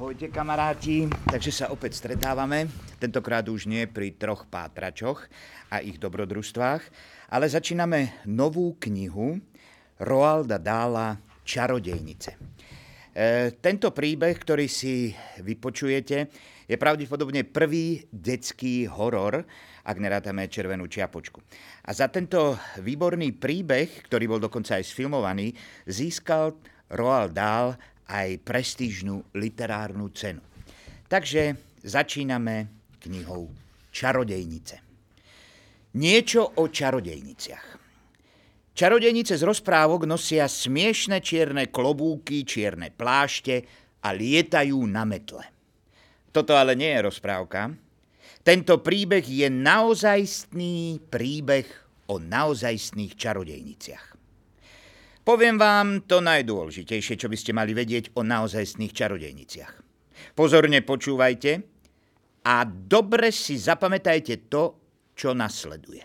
Ahojte kamaráti, takže sa opäť stretávame, tentokrát už nie pri troch pátračoch a ich dobrodružstvách, ale začíname novú knihu Roalda Dahla Čarodejnice. Tento príbeh, ktorý si vypočujete, je pravdepodobne prvý detský horor, ak nerátame Červenú čiapočku. A za tento výborný príbeh, ktorý bol dokonca aj sfilmovaný, získal Roald Dahl aj prestížnu literárnu cenu. Takže začíname knihou Čarodejnice. Niečo o čarodejniciach. Čarodejnice z rozprávok nosia smiešne čierne klobúky, čierne plášte a lietajú na metle. Toto ale nie je rozprávka. Tento príbeh je naozajstný príbeh o naozajstných čarodejniciach. Poviem vám to najdôležitejšie, čo by ste mali vedieť o naozajstných čarodejniciach. Pozorne počúvajte a dobre si zapamätajte to, čo nasleduje.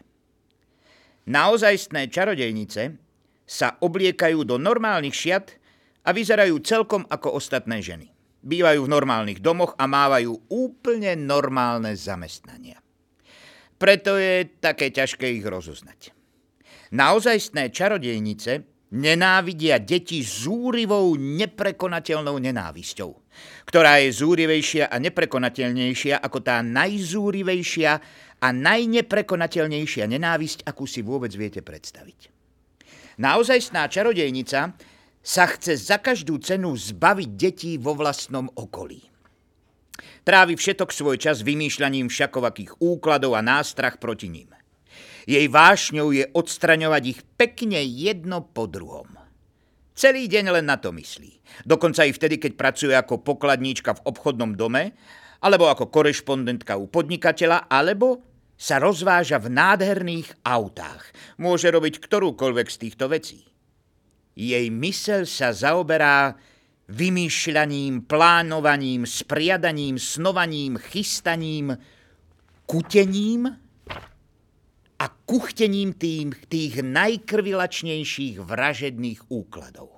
Naozajstné čarodejnice sa obliekajú do normálnych šiat a vyzerajú celkom ako ostatné ženy. Bývajú v normálnych domoch a mávajú úplne normálne zamestnania. Preto je také ťažké ich rozoznať. Naozajstné čarodejnice nenávidia deti zúrivou, neprekonateľnou nenávisťou, ktorá je zúrivejšia a neprekonateľnejšia ako tá najzúrivejšia a najneprekonateľnejšia nenávisť, akú si vôbec viete predstaviť. Naozajstná čarodejnica sa chce za každú cenu zbaviť detí vo vlastnom okolí. Trávi všetok svoj čas vymýšľaním všakovakých úkladov a nástrah proti ním. Jej vášňou je odstraňovať ich pekne jedno po druhom. Celý deň len na to myslí. Dokonca i vtedy, keď pracuje ako pokladníčka v obchodnom dome, alebo ako korešpondentka u podnikateľa, alebo sa rozváža v nádherných autách. Môže robiť ktorúkoľvek z týchto vecí. Jej myseľ sa zaoberá vymýšľaním, plánovaním, spriadaním, snovaním, chystaním, kutením a kuchtením tých najkrvilačnejších vražedných úkladov.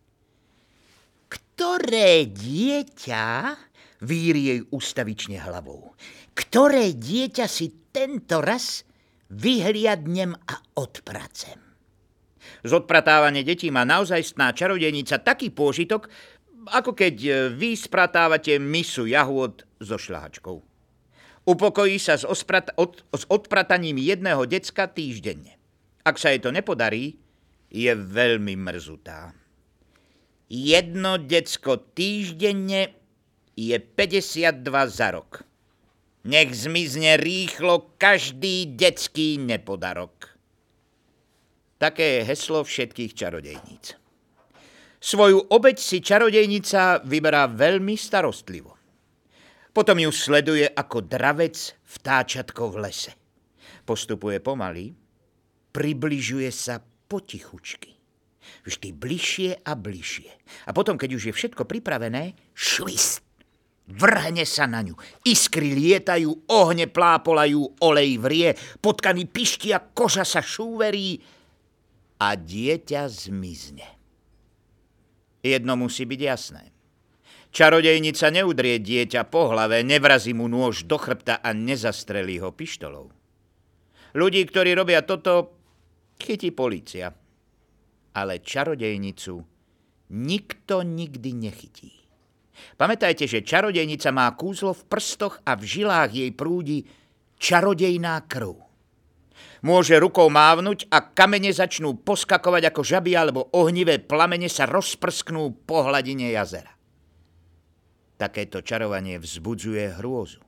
Ktoré dieťa, víri jej ustavične hlavou, ktoré dieťa si tento raz vyhliadnem a odpracem. Z odpratávania detí má naozajstná čarodejnica taký pôžitok, ako keď vy spratávate misu jahôd so šľahačkou. Upokojí sa s odprataním jedného decka týždenne. Ak sa jej to nepodarí, je veľmi mrzutá. Jedno decko týždenne je 52 za rok. Nech zmizne rýchlo každý detský nepodarok. Také je heslo všetkých čarodejníc. Svoju obeť si čarodejnica vyberá veľmi starostlivo. Potom ju sleduje ako dravec vtáčatko v lese. Postupuje pomaly, približuje sa potichučky. Vždy bližšie a bližšie. A potom, keď už je všetko pripravené, švist. Vrhne sa na ňu. Iskry lietajú, ohne plápolajú, olej vrie, potkany pištia, koža sa šúverí a dieťa zmizne. Jedno musí byť jasné. Čarodejnica neudrie dieťa po hlave, nevrazí mu nôž do chrbta a nezastrelí ho pištolou. Ľudí, ktorí robia toto, chytí polícia. Ale čarodejnicu nikto nikdy nechytí. Pamätajte, že čarodejnica má kúzlo v prstoch a v žilách jej prúdi čarodejná krv. Môže rukou mávnuť a kamene začnú poskakovať ako žaby alebo ohnivé plamene sa rozprsknú po hladine jazera. Takéto čarovanie vzbudzuje hrôzu.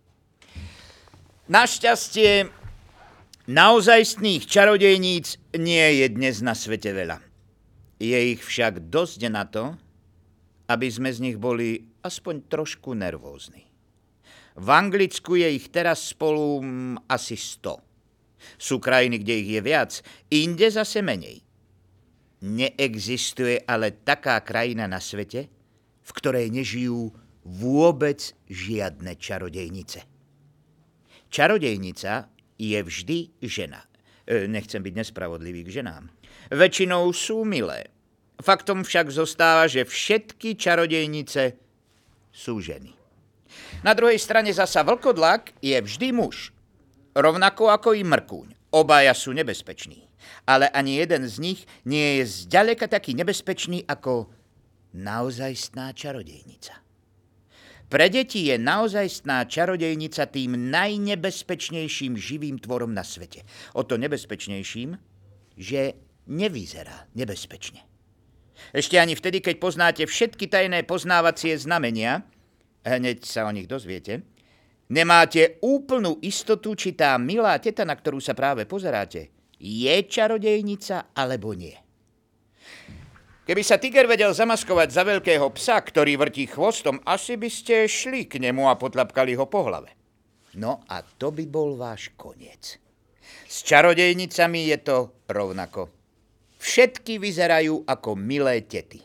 Našťastie, naozajstných čarodejníc nie je dnes na svete veľa. Je ich však dosť na to, aby sme z nich boli aspoň trošku nervózni. V Anglicku je ich teraz spolu asi 100. Sú krajiny, kde ich je viac, inde zase menej. Neexistuje ale taká krajina na svete, v ktorej nežijú vôbec žiadne čarodejnice. Čarodejnica je vždy žena. Nechcem byť nespravodlivý k ženám. Väčšinou sú milé. Faktom však zostáva, že všetky čarodejnice sú ženy. Na druhej strane zasa vlkodlak je vždy muž, rovnako ako i mrkúň. Obaja sú nebezpeční, ale ani jeden z nich nie je zďaleka taký nebezpečný ako naozajstná čarodejnica. Pre deti je naozajstná čarodejnica tým najnebezpečnejším živým tvorom na svete. O to nebezpečnejším, že nevyzerá nebezpečne. Ešte ani vtedy, keď poznáte všetky tajné poznávacie znamenia, hneď sa o nich dozviete, nemáte úplnú istotu, či tá milá teta, na ktorú sa práve pozeráte, je čarodejnica alebo nie. Keby sa tiger vedel zamaskovať za veľkého psa, ktorý vrtí chvostom, asi by ste šli k nemu a potlapkali ho po hlave. No a to by bol váš koniec. S čarodejnicami je to rovnako. Všetky vyzerajú ako milé tety.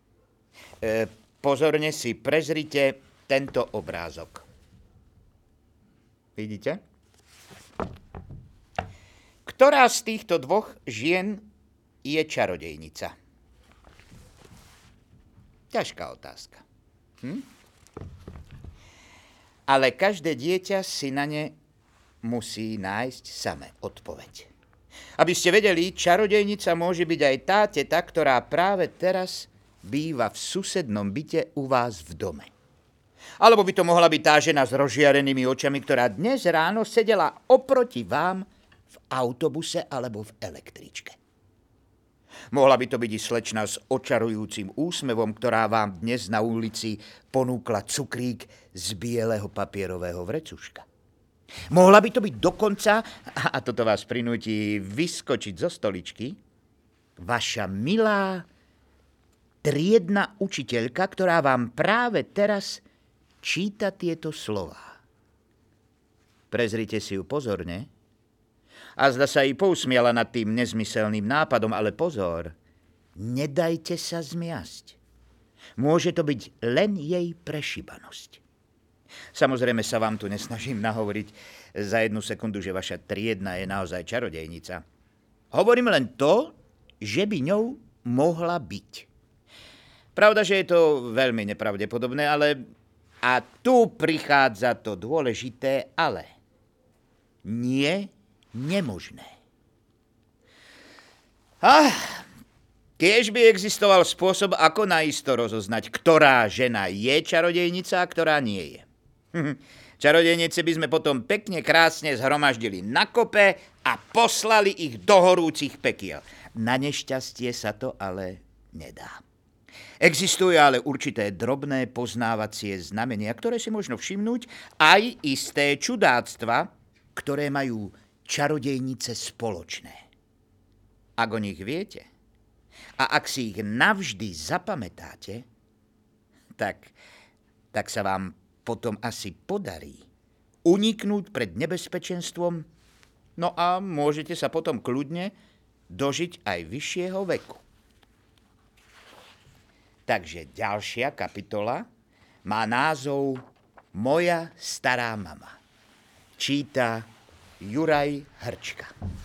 Pozorne si prezrite tento obrázok. Vidíte? Ktorá z týchto dvoch žien je čarodejnica? Ťažká otázka. Ale každé dieťa si na ne musí nájsť samé odpoveď. Aby ste vedeli, čarodejnica môže byť aj tá teta, ktorá práve teraz býva v susednom byte u vás v dome. Alebo by to mohla byť tá žena s rozžiarenými očami, ktorá dnes ráno sedela oproti vám v autobuse alebo v električke. Mohla by to byť i slečna s očarujúcim úsmevom, ktorá vám dnes na ulici ponúkla cukrík z bieleho papierového vrecuška. Mohla by to byť dokonca, a toto vás prinúti vyskočiť zo stoličky, vaša milá triedna učiteľka, ktorá vám práve teraz číta tieto slová. Prezrite si ju pozorne a zda sa jej pousmiala nad tým nezmyselným nápadom, ale pozor, nedajte sa zmiasť. Môže to byť len jej prešibanosť. Samozrejme sa vám tu nesnažím nahovoriť za 1 sekundu, že vaša triedna je naozaj čarodejnica. Hovorím len to, že by ňou mohla byť. Pravda, že je to veľmi nepravdepodobné, ale a tu prichádza to dôležité ale. Nie nemožné. Kiež by existoval spôsob, ako naisto rozoznať, ktorá žena je čarodejnica a ktorá nie je. Čarodejnice by sme potom pekne krásne zhromaždili na kope a poslali ich do horúcich pekiel. Na nešťastie sa to ale nedá. Existujú ale určité drobné poznávacie znamenia, ktoré si možno všimnúť, aj isté čudáctva, ktoré majú čarodejnice spoločné. Ak o nich viete a ak si ich navždy zapamätáte, tak sa vám potom asi podarí uniknúť pred nebezpečenstvom, no a môžete sa potom kľudne dožiť aj vyššieho veku. Takže ďalšia kapitola má názov Moja stará mama. Číta Juraj Hrčka.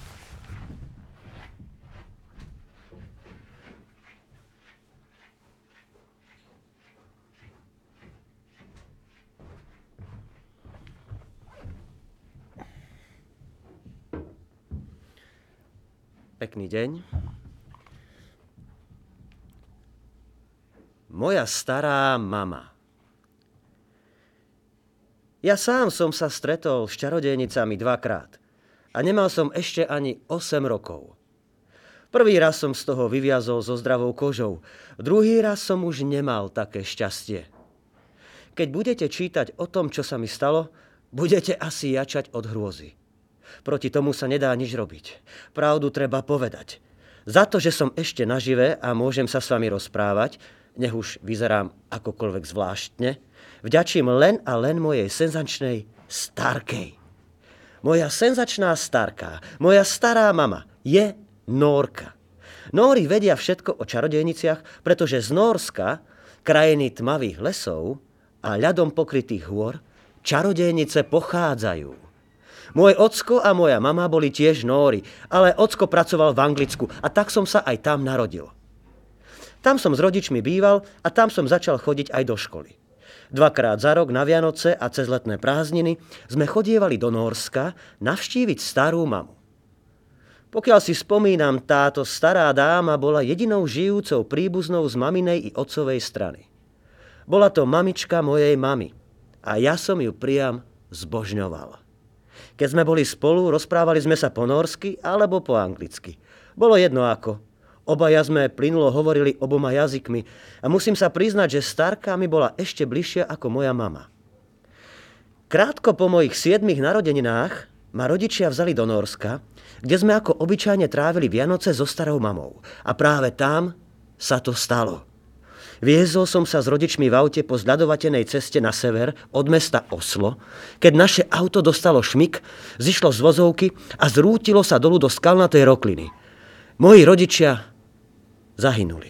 Pekný deň. Moja stará mama. Ja sám som sa stretol s čarodejnicami 2-krát a nemal som ešte ani 8 rokov. Prvý raz som z toho vyviazol so zdravou kožou, druhý raz som už nemal také šťastie. Keď budete čítať o tom, čo sa mi stalo, budete asi jačať od hrôzy. Proti tomu sa nedá nič robiť. Pravdu treba povedať. Za to, že som ešte nažive a môžem sa s vami rozprávať, nech už vyzerám akokoľvek zvláštne, vďačím len a len mojej senzačnej starkej. Moja senzačná starka, moja stará mama je Nórka. Nóri vedia všetko o čarodejniciach, pretože z Nórska, krajiny tmavých lesov a ľadom pokrytých hôr, čarodejnice pochádzajú. Môj ocko a moja mama boli tiež Nóri, ale ocko pracoval v Anglicku a tak som sa aj tam narodil. Tam som s rodičmi býval a tam som začal chodiť aj do školy. 2-krát za rok na Vianoce a cez letné prázdniny sme chodievali do Nórska navštíviť starú mamu. Pokiaľ si spomínam, táto stará dáma bola jedinou žijúcou príbuznou z maminej i otcovej strany. Bola to mamička mojej mamy a ja som ju priam zbožňoval. Keď sme boli spolu, rozprávali sme sa po nórsky alebo po anglicky. Bolo jedno ako. Obaja sme plynulo hovorili oboma jazykmi a musím sa priznať, že starka mi bola ešte bližšia ako moja mama. Krátko po mojich 7 narodeninách ma rodičia vzali do Nórska, kde sme ako obyčajne trávili Vianoce so starou mamou. A práve tam sa to stalo. Viezol som sa s rodičmi v aute po zľadovatenej ceste na sever od mesta Oslo, keď naše auto dostalo šmik, zišlo z vozovky a zrútilo sa dolu do skalnatej rokliny. Moji rodičia zahynuli.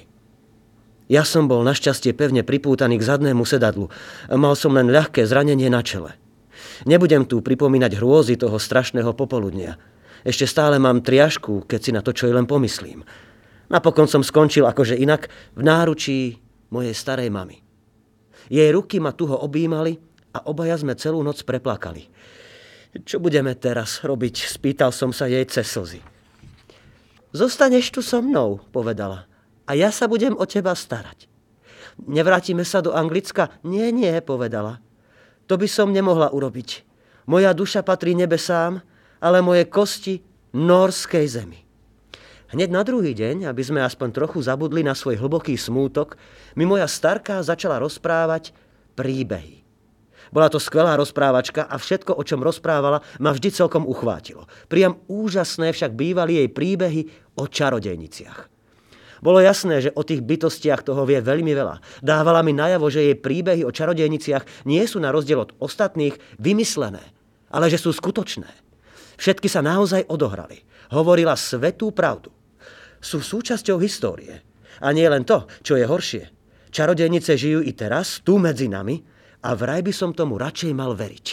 Ja som bol našťastie pevne pripútaný k zadnému sedadlu. Mal som len ľahké zranenie na čele. Nebudem tu pripomínať hrôzy toho strašného popoludnia. Ešte stále mám triašku, keď si na to čo i len pomyslím. Napokon som skončil akože inak v náručí mojej starej mamy. Jej ruky ma tuho objímali a obaja sme celú noc preplakali. Čo budeme teraz robiť? Spýtal som sa jej cez slzy. Zostaneš tu so mnou, povedala. A ja sa budem o teba starať. Nevrátime sa do Anglicka? Nie, povedala. To by som nemohla urobiť. Moja duša patrí nebesám, ale moje kosti nórskej zemi. Hneď na druhý deň, aby sme aspoň trochu zabudli na svoj hlboký smútok, mi moja starka začala rozprávať príbehy. Bola to skvelá rozprávačka a všetko, o čom rozprávala, ma vždy celkom uchvátilo. Priam úžasné však bývali jej príbehy o čarodejniciach. Bolo jasné, že o tých bytostiach toho vie veľmi veľa. Dávala mi najavo, že jej príbehy o čarodejniciach nie sú na rozdiel od ostatných vymyslené, ale že sú skutočné. Všetky sa naozaj odohrali. Hovorila svätú pravdu. Sú súčasťou histórie. A nie len to, čo je horšie. Čarodejnice žijú i teraz, tu medzi nami, a vraj by som tomu radšej mal veriť.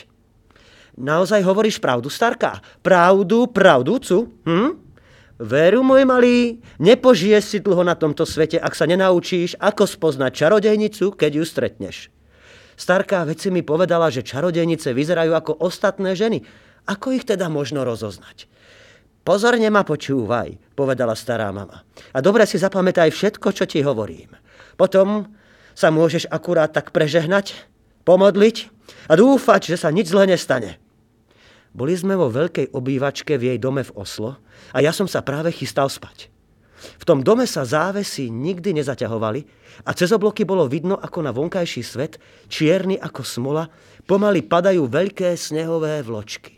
Naozaj hovoríš pravdu, starka? Pravdúcu? Veru, môj malý, nepožiješ si dlho na tomto svete, ak sa nenaučíš, ako spoznať čarodejnicu, keď ju stretneš. Starka veď si mi povedala, že čarodejnice vyzerajú ako ostatné ženy. Ako ich teda možno rozoznať? Pozorne ma počúvaj, povedala stará mama. A dobre si zapamätaj všetko, čo ti hovorím. Potom sa môžeš akurát tak prežehnať, pomodliť a dúfať, že sa nič zle nestane. Boli sme vo veľkej obývačke v jej dome v Oslo a ja som sa práve chystal spať. V tom dome sa závesy nikdy nezaťahovali a cez obloky bolo vidno, ako na vonkajší svet, čierny ako smola, pomaly padajú veľké snehové vločky.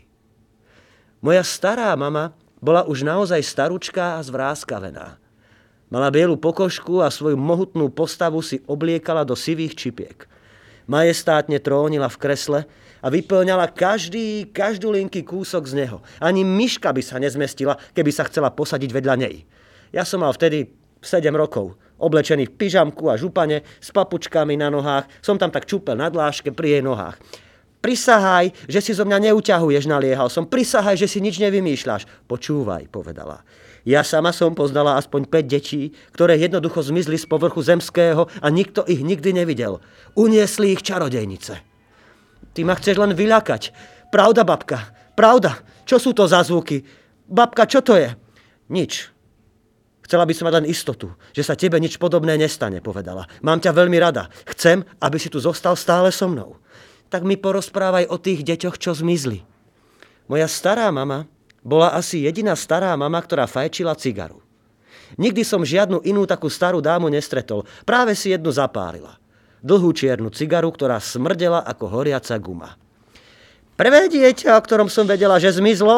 Moja stará mama bola už naozaj staručká a zvráskavená. Mala bielu pokožku a svoju mohutnú postavu si obliekala do sivých čipiek. Majestátne trónila v kresle a vyplňala každú linký kúsok z neho. Ani myška by sa nezmestila, keby sa chcela posadiť vedľa nej. Ja som mal vtedy 7 rokov, oblečený v pyžamku a župane, s papučkami na nohách, som tam tak čúpel na dláške pri jej nohách. Prisahaj, že si zo mňa neuťahuješ, naliehal som. Prisahaj, že si nič nevymýšľaš. Počúvaj, povedala. Ja sama som poznala aspoň 5 detí, ktoré jednoducho zmizli z povrchu zemského a nikto ich nikdy nevidel. Uniesli ich čarodejnice. Ty ma chceš len vyľakať. Pravda, babka, pravda. Čo sú to za zvuky? Babka, čo to je? Nič. Chcela by som mať len istotu, že sa tebe nič podobné nestane, povedala. Mám ťa veľmi rada. Chcem, aby si tu zostal stále so mnou. Tak mi porozprávaj o tých deťoch, čo zmizli. Moja stará mama bola asi jediná stará mama, ktorá fajčila cigaru. Nikdy som žiadnu inú takú starú dámu nestretol. Práve si jednu zapálila. Dlhú čiernu cigaru, ktorá smrdela ako horiaca guma. Prvé dieťa, o ktorom som vedela, že zmizlo,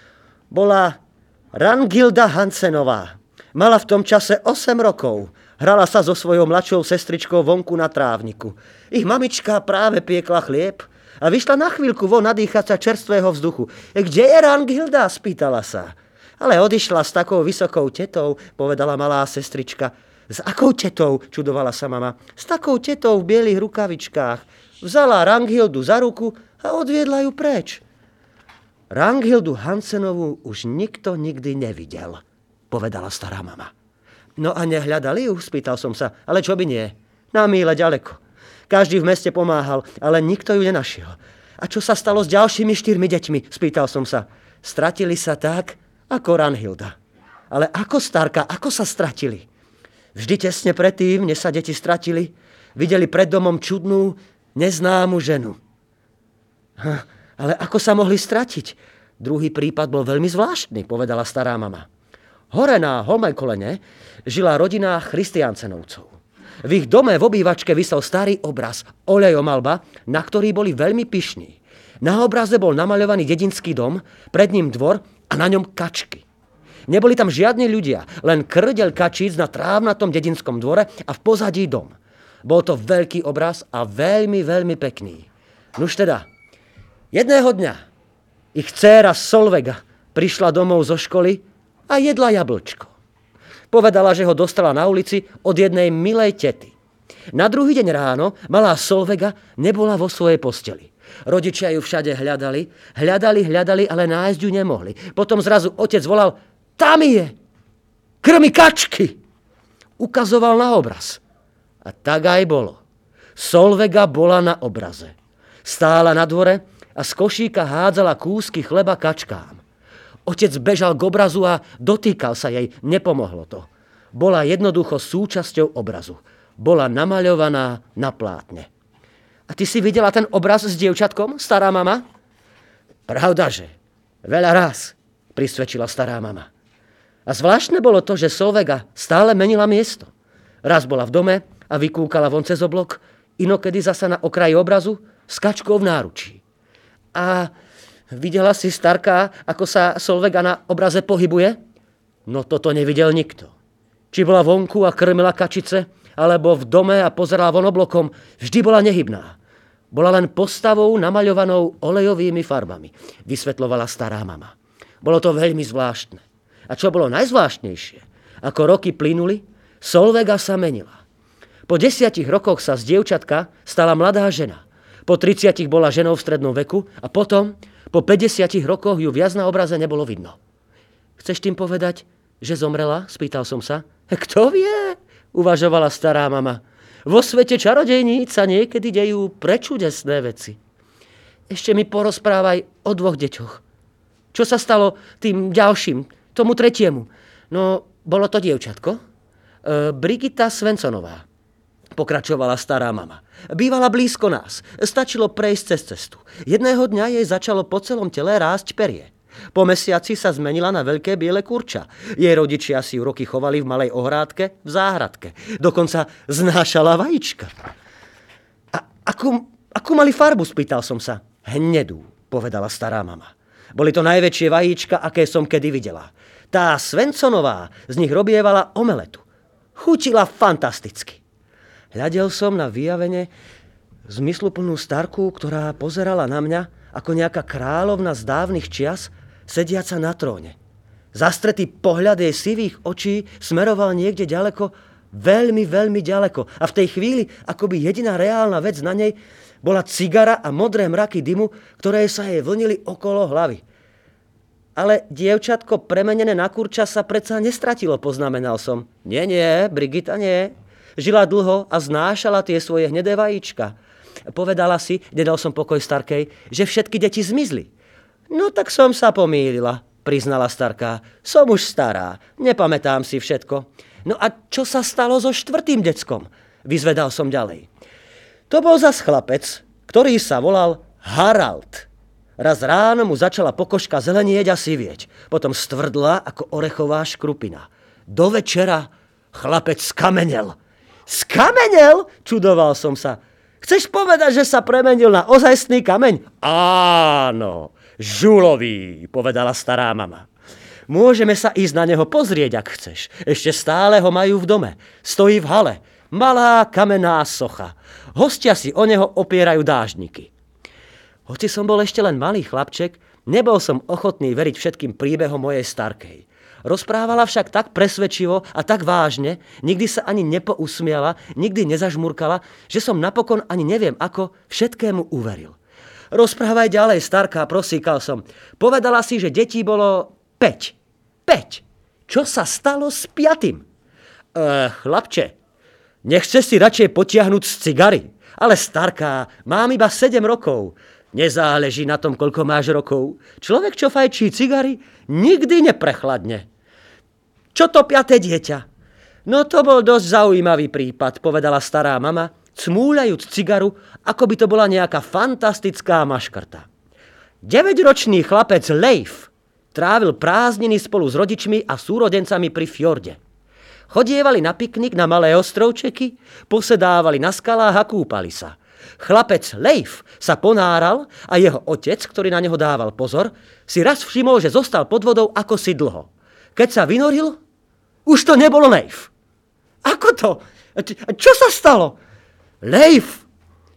bola Rangilda Hansenová. Mala v tom čase 8 rokov. Hrala sa so svojou mladšou sestričkou vonku na trávniku. Ich mamička práve piekla chlieb a vyšla na chvíľku von nadýchať sa čerstvého vzduchu. Kde je Rangilda? Spýtala sa. Ale odišla s takou vysokou tetou, povedala malá sestrička. S akou tetou? Čudovala sa mama. S takou tetou v bielých rukavičkách. Vzala Rangildu za ruku a odviedla ju preč. Rangildu Hansenovú už nikto nikdy nevidel, povedala stará mama. No a nehľadali ju? Spýtal som sa. Ale čo by nie? Na míle ďaleko. Každý v meste pomáhal, ale nikto ju nenašiel. A čo sa stalo s ďalšími 4 deťmi? Spýtal som sa. Stratili sa tak, ako Ranhilda. Ale ako, starka, ako sa stratili? Vždy tesne predtým, než sa deti stratili, videli pred domom čudnú, neznámu ženu. Ale ako sa mohli stratiť? Druhý prípad bol veľmi zvláštny, povedala stará mama. Hore na Holmej kolene žila rodina Christiansenovcov. V ich dome v obývačke visel starý obraz, olejomalba, na ktorý boli veľmi pyšní. Na obraze bol namaľovaný dedinský dom, pred ním dvor a na ňom kačky. Neboli tam žiadni ľudia, len krdeľ kačíc na trávnatom dedinskom dvore a v pozadí dom. Bol to veľký obraz a veľmi, veľmi pekný. Nuž teda, jedného dňa ich dcéra Solveiga prišla domov zo školy a jedla jablčko. Povedala, že ho dostala na ulici od jednej milej tety. Na druhý deň ráno malá Solveiga nebola vo svojej posteli. Rodičia ju všade hľadali, ale nájsť ju nemohli. Potom zrazu otec volal, tam je! Krmi kačky! Ukazoval na obraz. A tak aj bolo. Solveiga bola na obraze. Stála na dvore a z košíka hádzala kúsky chleba kačkám. Otec bežal k obrazu a dotýkal sa jej. Nepomohlo to. Bola jednoducho súčasťou obrazu. Bola namaľovaná na plátne. A ty si videla ten obraz s dievčatkom, stará mama? Pravdaže. Veľa raz, prisvedčila stará mama. A zvláštne bolo to, že Solveiga stále menila miesto. Raz bola v dome a vykúkala von cez oblok, inokedy zasa na okraji obrazu s kačkou v náručí. A videla si, starka, ako sa Solveiga na obraze pohybuje? No toto nevidel nikto. Či bola vonku a krmila kačice, alebo v dome a pozerala von oblokom, vždy bola nehybná. Bola len postavou namaľovanou olejovými farbami, vysvetľovala stará mama. Bolo to veľmi zvláštne. A čo bolo najzvláštnejšie? Ako roky plynuli, Solveiga sa menila. Po 10 rokoch sa z dievčatka stala mladá žena. Po 30 bola ženou v strednom veku a potom po 50 rokoch ju viac na obraze nebolo vidno. Chceš tým povedať, že zomrela? Spýtal som sa. Kto vie? Uvažovala stará mama. Vo svete čarodejníc sa niekedy dejú prečudesné veci. Ešte mi porozprávaj o 2 deťoch. Čo sa stalo tým ďalším, tomu tretiemu? No, bolo to dievčatko. Brigita Svensonová. Pokračovala stará mama. Bývala blízko nás. Stačilo prejsť cez cestu. Jedného dňa jej začalo po celom tele rásť perie. Po mesiaci sa zmenila na veľké biele kurča. Jej rodičia si ju roky chovali v malej ohrádke v záhradke. Dokonca znášala vajíčka. A akú mali farbu, spýtal som sa. Hnedú, povedala stará mama. Boli to najväčšie vajíčka, aké som kedy videla. Tá Svensonová z nich robievala omeletu. Chutila fantasticky. Hľadel som na vyjavene zmysluplnú starku, ktorá pozerala na mňa ako nejaká kráľovna z dávnych čias, sediaca na tróne. Zastretý pohľad jej sivých očí smeroval niekde ďaleko, veľmi, veľmi ďaleko. A v tej chvíli, akoby jediná reálna vec na nej, bola cigara a modré mraky dymu, ktoré sa jej vlnili okolo hlavy. Ale dievčatko premenené na kurča sa predsa nestratilo, poznamenal som. Nie, Brigita nie. Žila dlho a znášala tie svoje hnedé vajíčka. Povedala si, nedal som pokoj starkej, že všetky deti zmizli. No tak som sa pomýlila, priznala starká. Som už stará, nepamätám si všetko. No a čo sa stalo so 4. deckom? Vyzvedal som ďalej. To bol zas chlapec, ktorý sa volal Harald. Raz ráno mu začala pokožka zelenieť a sivieť. Potom stvrdla ako orechová škrupina. Do večera chlapec skamenel. Skamenel? Čudoval som sa. Chceš povedať, že sa premenil na ozajstný kameň? Áno, žulový, povedala stará mama. Môžeme sa ísť na neho pozrieť, ak chceš. Ešte stále ho majú v dome. Stojí v hale. Malá kamenná socha. Hostia si o neho opierajú dážniky. Hoci som bol ešte len malý chlapček, nebol som ochotný veriť všetkým príbehom mojej starkej. Rozprávala však tak presvedčivo a tak vážne, nikdy sa ani nepousmiala, nikdy nezažmurkala, že som napokon ani neviem ako všetkému uveril. Rozprávaj ďalej, starka, prosíkal som. Povedala si, že detí bolo 5. 5. Čo sa stalo s 5? Chlapče, nechce si radšej potiahnuť z cigary? Ale starka, mám iba 7 rokov. Nezáleží na tom, koľko máš rokov. Človek, čo fajčí cigary, nikdy neprechladne. Čo to 5. dieťa? No to bol dosť zaujímavý prípad, povedala stará mama, cmúľajúc cigaru, ako by to bola nejaká fantastická maškrta. 9-ročný chlapec Leif trávil prázdniny spolu s rodičmi a súrodencami pri fjorde. Chodievali na piknik na malé ostrovčeky, posedávali na skalách a kúpali sa. Chlapec Leif sa ponáral a jeho otec, ktorý na neho dával pozor, si raz všimol, že zostal pod vodou ako si dlho. Keď sa vynoril, už to nebolo Leif. Ako to? Čo sa stalo? Leif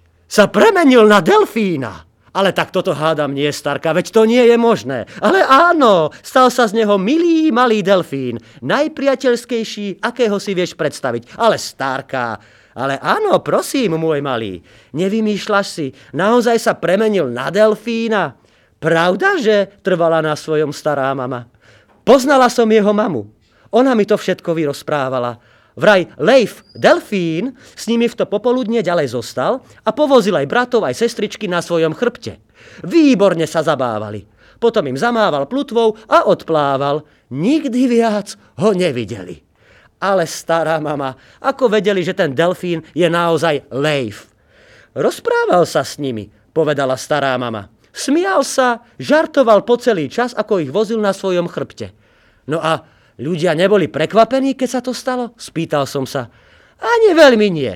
sa premenil na delfína. Ale tak toto hádam nie, starka, veď to nie je možné. Ale áno, stal sa z neho milý malý delfín. Najpriateľskejší, akého si vieš predstaviť. Ale starka, ale áno, prosím, môj malý. Nevymýšľaš si, naozaj sa premenil na delfína. Pravda, že trvala na svojom stará mama? Poznala som jeho mamu. Ona mi to všetko vyrozprávala. Vraj Leif delfín s nimi v to popoludne ďalej zostal a povozil aj bratov, aj sestričky na svojom chrbte. Výborne sa zabávali. Potom im zamával plutvou a odplával. Nikdy viac ho nevideli. Ale stará mama, ako vedeli, že ten delfín je naozaj Leif? Rozprával sa s nimi, povedala stará mama. Smial sa, žartoval po celý čas, ako ich vozil na svojom chrbte. No a ľudia neboli prekvapení, keď sa to stalo? Spýtal som sa. Ani veľmi nie.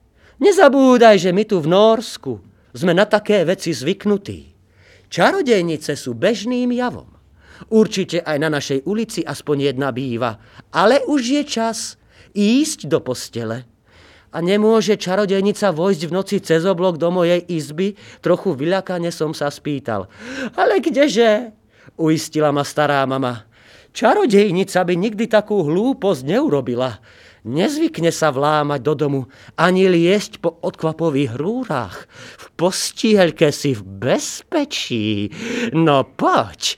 Nezabúdaj, že my tu v Nórsku sme na také veci zvyknutí. Čarodejnice sú bežným javom. Určite aj na našej ulici aspoň jedna býva. Ale už je čas ísť do postele. A nemôže čarodejnica vojsť v noci cez oblok do mojej izby? Trochu vyľakane som sa spýtal. Ale kdeže? Uistila ma stará mama. Čarodejnica by nikdy takú hlúposť neurobila. Nezvykne sa vlámať do domu, ani liesť po odkvapových rúrach. V postielke si v bezpečí. No poď,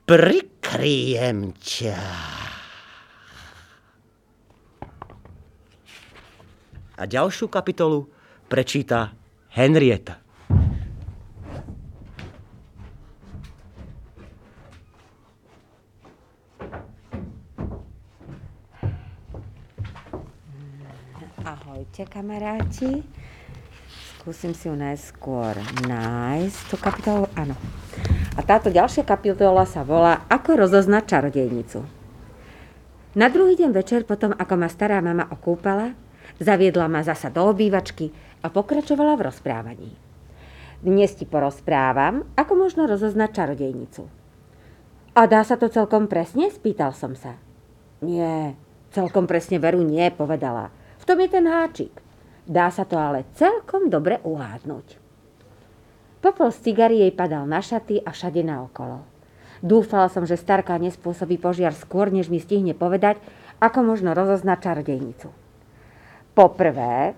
prikryjem ťa. A ďalšiu kapitolu prečíta Henrieta. Ahojte, kamaráti. Skúsim si ju najskôr nájsť tú kapitolu. Áno. A táto ďalšia kapitola sa volá Ako rozoznať čarodejnicu. Na druhý deň večer potom, ako ma stará mama okúpala, zaviedla ma zasa do obývačky a pokračovala v rozprávaní. Dnes ti porozprávam, ako možno rozoznať čarodejnicu. A dá sa to celkom presne? Spýtal som sa. Nie, celkom presne veru nie, povedala. V tom je ten háčik. Dá sa to ale celkom dobre uhádnuť. Popol z cigary jej padal na šaty a všade naokolo. Dúfala som, že starka nespôsobí požiar skôr, než mi stihne povedať, ako možno rozoznať čarodejnicu. Poprvé,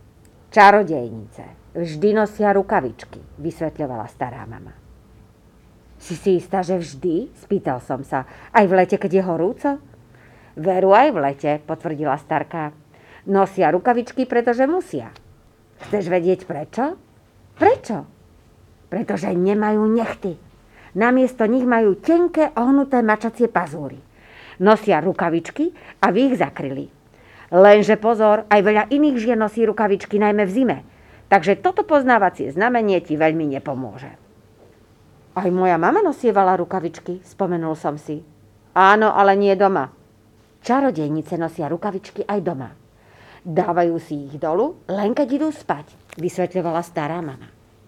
čarodejnice vždy nosia rukavičky, vysvetľovala stará mama. Si istá, že vždy? Spýtal som sa. Aj v lete, keď je horúco? Veru, aj v lete, potvrdila starka. Nosia rukavičky, pretože musia. Chceš vedieť prečo? Prečo? Pretože nemajú nechty. Namiesto nich majú tenké, ohnuté mačacie pazúry. Nosia rukavičky, aby ich zakryli. Lenže pozor, aj veľa iných žien nosí rukavičky, najmä v zime. Takže toto poznávacie znamenie ti veľmi nepomôže. Aj moja mama nosievala rukavičky, spomenul som si. Áno, ale nie doma. Čarodejnice nosia rukavičky aj doma. Dávajú si ich dolu, len keď idú spať, vysvetľovala stará mama.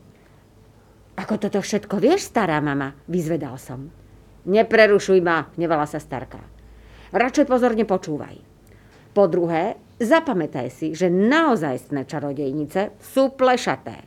Ako toto všetko vieš, stará mama? Vyzvedal som. Neprerušuj ma, hnevala sa starka. Radšej pozorne počúvaj. Po druhé, zapamätaj si, že naozajstné čarodejnice sú plešaté.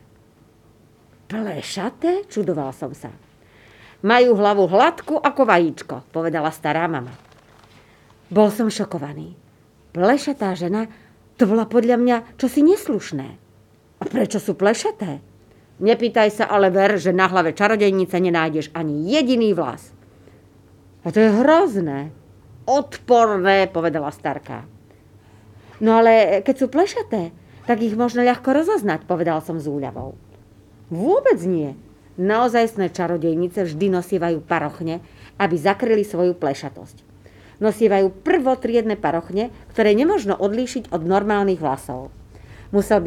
Plešaté? Čudoval som sa. Majú hlavu hladkú ako vajíčko, povedala stará mama. Bol som šokovaný. Plešatá žena, to bola podľa mňa čosi neslušné. A prečo sú plešaté? Nepýtaj sa, ale ver, že na hlave čarodejnice nenájdeš ani jediný vlas. A to je hrozné. Odporné, povedala starka. No ale keď sú plešaté, Tak ich možno ľahko rozoznať, povedal som s úľavou. Vôbec nie. Naozajstné čarodejnice vždy nosievajú parochne, aby zakryli svoju plešatosť. Nosievajú prvotriedne parochne, ktoré nemožno odlíšiť od normálnych vlasov. Musel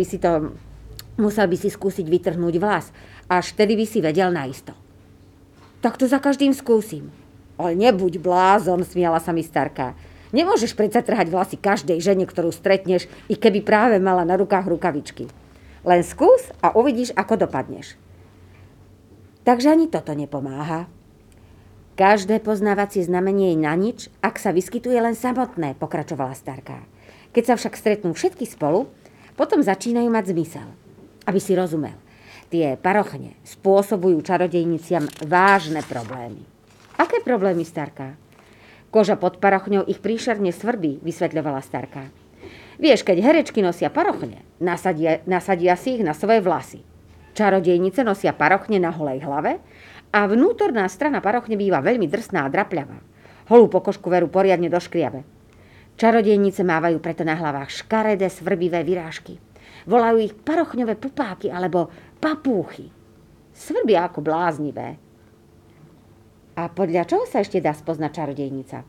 by si skúsiť vytrhnúť vlas, až vtedy by si vedel naisto. Tak to za každým skúsim. Ale nebuď blázon, smiala sa mi starka. Nemôžeš predsa trhať vlasy každej žene, ktorú stretneš, i keby práve mala na rukách rukavičky. Len skús a uvidíš, ako dopadneš. Takže ani toto nepomáha. Každé poznávacie znamenie je na nič, ak sa vyskytuje len samotné, pokračovala starka. Keď sa však stretnú všetky spolu, potom začínajú mať zmysel. Aby si rozumel, tie parochne spôsobujú čarodejniciam vážne problémy. Aké problémy, starka? Koža pod parochňou ich príšerne svrbí, vysvetľovala starka. Vieš, keď herečky nosia parochne, nasadia si ich na svoje vlasy. Čarodejnice nosia parochne na holej hlave a vnútorná strana parochne býva veľmi drsná a drapľavá. Holú pokožku veru poriadne doškriabe. Čarodejnice mávajú preto na hlavách škaredé svrbivé vyrážky. Volajú ich parochňové pupáky alebo papúchy. Svrbia ako bláznivé. A podľa čoho sa ešte dá spoznať čarodejnica?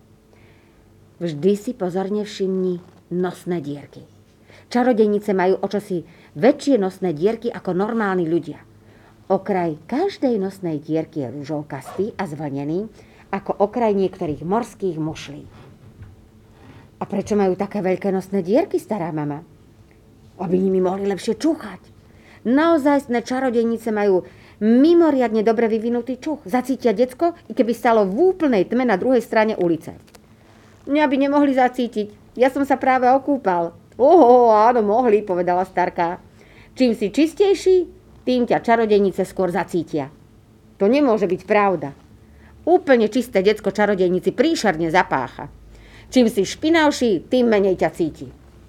Vždy si pozorne všimni nosné dierky. Čarodejnice majú očosi väčšie nosné dierky ako normálni ľudia. Okraj každej nosnej dierky je ružovkastý a zvlnený, ako okraj niektorých morských mušlí. A prečo majú také veľké nosné dierky, stará mama? Aby nimi mohli lepšie čúchať. Naozajstné čarodejnice majú mimoriadne dobre vyvinutý čuch. Zacítia decko, i keby stalo v úplnej tme na druhej strane ulice. Mňa by nemohli zacítiť. Ja som sa práve okúpal. Áno, mohli, povedala starka. Čím si čistejší, tým ťa čarodejnice skôr zacítia. To nemôže byť pravda. Úplne čisté decko čarodejnici príšerne zapácha. Čím si špinavší, tým menej ťa cíti.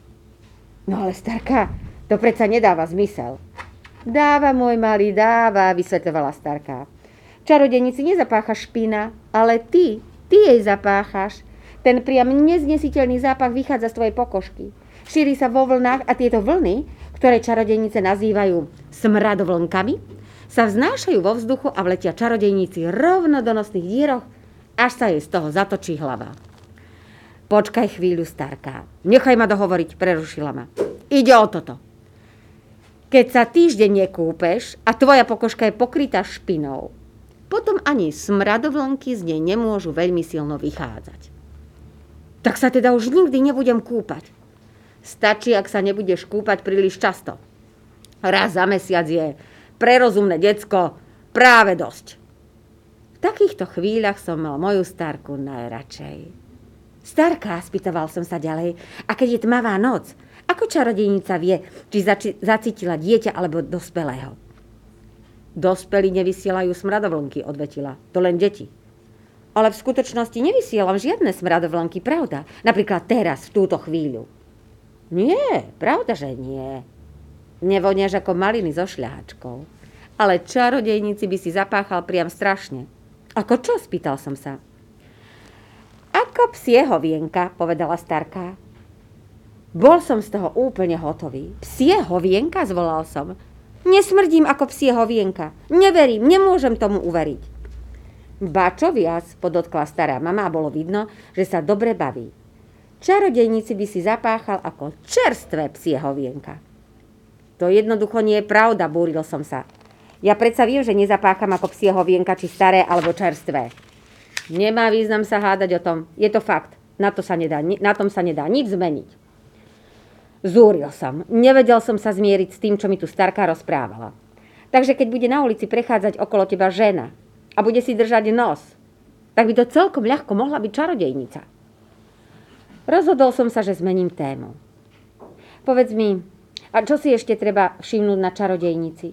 No ale starka, to predsa nedáva zmysel. Dáva, môj malý, dáva, vysvetľovala starka. Čarodejnici nezapácha špina, ale ty jej zapáchaš. Ten priam neznesiteľný zápach vychádza z tvojej pokožky. Šíri sa vo vlnách a tieto vlny, ktoré čarodejnice nazývajú smradovlnkami, sa vznášajú vo vzduchu a vletia čarodejníci rovno do nosných dieroch, až sa jej z toho zatočí hlava. Počkaj chvíľu, starka. Nechaj ma dohovoriť, prerušila ma. Ide o toto. Keď sa týždeň nekúpeš a tvoja pokožka je pokrytá špinou, potom ani smradovlnky z nej nemôžu veľmi silno vychádzať. Tak sa teda už nikdy nebudem kúpať. Stačí, ak sa nebudeš kúpať príliš často. Raz za mesiac je pre rozumné decko práve dosť. V takýchto chvíľach som mal moju starku najradšej. Starka, spýtoval som sa ďalej, a keď je tmavá noc, ako čarodejnica vie, či zacítila dieťa alebo dospelého? Dospelí nevysielajú smradovlnky, odvetila. To len deti. Ale v skutočnosti nevysielam žiadne smradovlnky, pravda? Napríklad teraz, v túto chvíľu. Nie, pravda, že nie. Nevoniaš ako maliny so šľahačkou. Ale čarodejnici by si zapáchal priam strašne. Ako čo? Spýtal som sa. Ako psie hovienka, povedala starka. Bol som z toho úplne hotový. Psie hovienka, zvolal som. Nesmrdím ako psie hovienka. Neverím, nemôžem tomu uveriť. Ba čo viac, podotkla stará mama a bolo vidno, že sa dobre baví. Čarodejnici by si zapáchal ako čerstvé psie hovienka. To jednoducho nie je pravda, búril som sa. Ja predsa viem, že nezapácham ako psie hovienka, či staré alebo čerstvé. Nemá význam sa hádať o tom. Je to fakt. Na tom sa nedá nič zmeniť. Zúril som. Nevedel som sa zmieriť s tým, čo mi tu starka rozprávala. Takže keď bude na ulici prechádzať okolo teba žena a bude si držať nos, tak by to celkom ľahko mohla byť čarodejnica. Rozhodol som sa, že zmením tému. Povedz mi, a čo si ešte treba všimnúť na čarodejnici?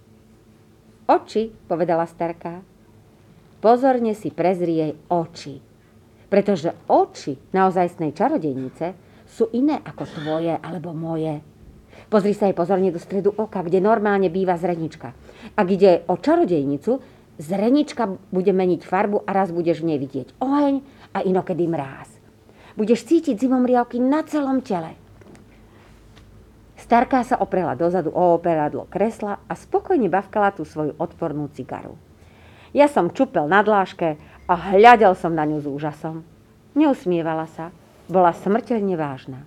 Oči, povedala starka. Pozorne si prezri jej oči. Pretože oči naozajstnej čarodejnice sú iné ako tvoje alebo moje. Pozri sa jej pozorne do stredu oka, kde normálne býva zrenička. Ak ide o čarodejnicu, zrenička bude meniť farbu a raz budeš v nej vidieť oheň a inokedy mráz. Budeš cítiť zimomriavky na celom tele. Starka sa oprela dozadu o operadlo kresla a spokojne bavkala tú svoju odpornú cigaru. Ja som čupel na dláške a hľadel som na ňu s úžasom. Neusmievala sa, bola smrteľne vážna.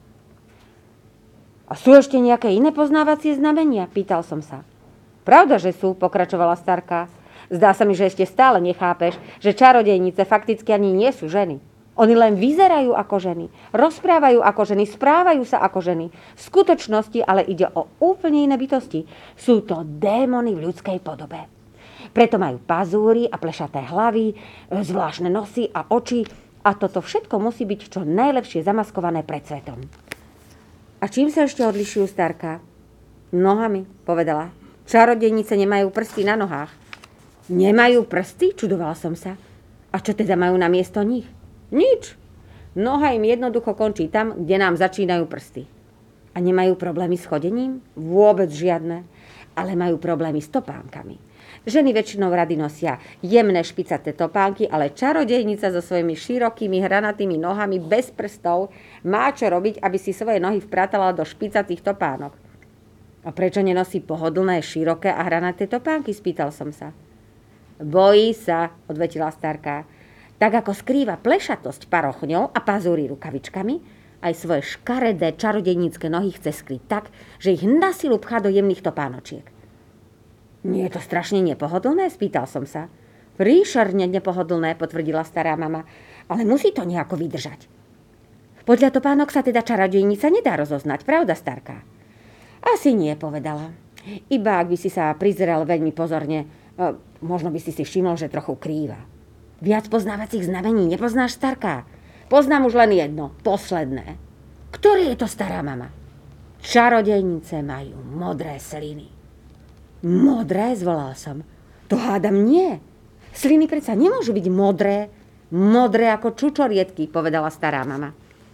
A sú ešte nejaké iné poznávacie znamenia? Pýtal som sa. Pravda, že sú, pokračovala starka. Zdá sa mi, že ešte stále nechápeš, že čarodejnice fakticky ani nie sú ženy. Oni len vyzerajú ako ženy, rozprávajú ako ženy, správajú sa ako ženy. V skutočnosti ale ide o úplne iné bytosti. Sú to démony v ľudskej podobe. Preto majú pazúry a plešaté hlavy, zvláštne nosy a oči a toto všetko musí byť čo najlepšie zamaskované pred svetom. A čím sa ešte odlišujú, starka? Nohami, povedala. Čarodejnice nemajú prsty na nohách. Nemajú prsty? Čudovala som sa. A čo teda majú namiesto nich? Nič. Noha im jednoducho končí tam, kde nám začínajú prsty. A nemajú problémy s chodením? Vôbec žiadne. Ale majú problémy s topánkami. Ženy väčšinou rady nosia jemné špicaté topánky, ale čarodejnica so svojimi širokými hranatými nohami bez prstov má čo robiť, aby si svoje nohy vpratala do špicatých topánok. A prečo nenosí pohodlné, široké a hranaté topánky? Spýtal som sa. Bojí sa, odvetila starka. Tak ako skrýva plešatosť parochňou a pazúry rukavičkami, aj svoje škaredé čarodejnícke nohy chce skryť tak, že ich na silu pchá do jemných topánočiek. Nie je to strašne nepohodlné? Spýtal som sa. Príšerne nepohodlné, potvrdila stará mama, ale musí to nejako vydržať. Podľa topánok sa teda čarodejnica nedá rozoznať, pravda, starka? Asi nie, povedala. Iba ak by si sa prizrel veľmi pozorne, možno by si všimol, že trochu krýva. Viac poznávacích znamení nepoznáš, starka? Poznám už len jedno, posledné. Ktoré je to, stará mama? Čarodejnice majú modré sliny. Modré, zvolal som. To hádam nie. Sliny predsa nemôžu byť modré. Modré ako čučoriedky, povedala stará mama.